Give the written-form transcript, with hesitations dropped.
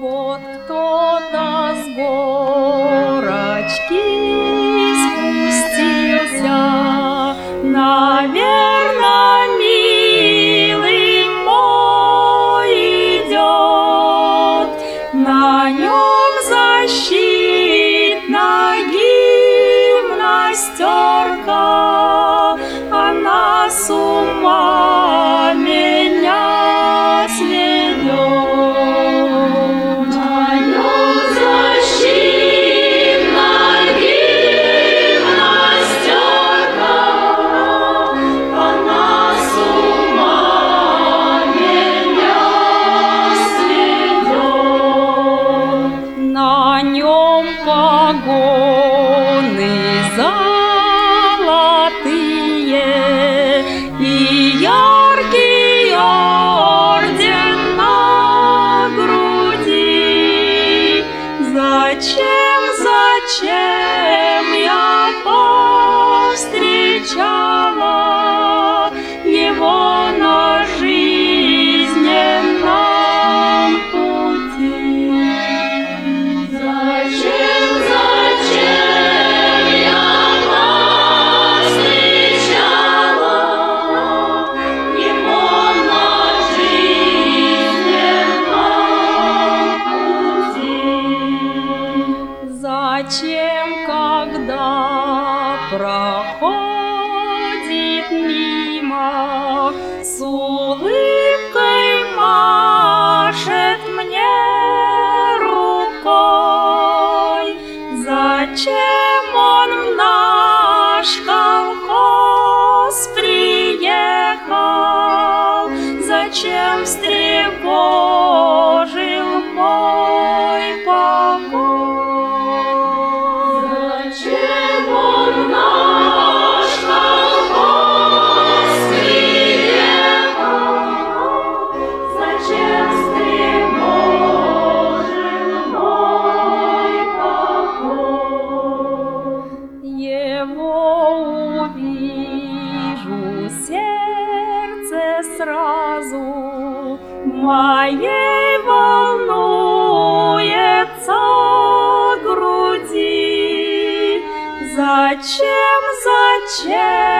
Вот кто-то с горочки спустился, наверно, милый мой идет, на нем защитная гимнастерка, она с ума меня сведет. На нем погоны золотые и яркий орден на груди. Зачем я повстречала его на жизненном пути? Зачем, когда проходит мимо, с улыбкой машет мне рукой? Зачем он в наш колхоз приехал? Зачем встревожил мой покой? Его увижу, сердце сразу моей волнуется груди. Зачем